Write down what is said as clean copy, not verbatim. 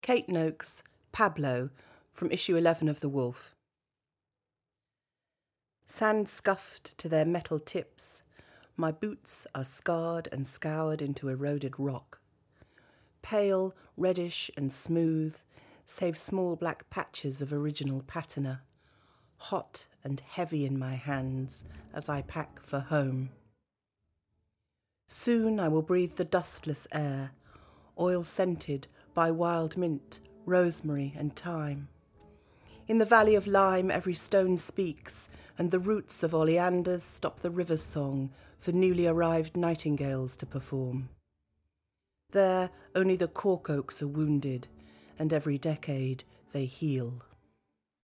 Kate Noakes, Pablo, from issue 11 of The Wolf. Sand scuffed to their metal tips, my boots are scarred and scoured into eroded rock. Pale, reddish and smooth, save small black patches of original patina, hot and heavy in my hands as I pack for home. Soon I will breathe the dustless air, oil-scented by wild mint, rosemary and thyme. In the valley of lime every stone speaks, and the roots of oleanders stop the river's song for newly arrived nightingales to perform. There only the cork oaks are wounded, and every decade they heal.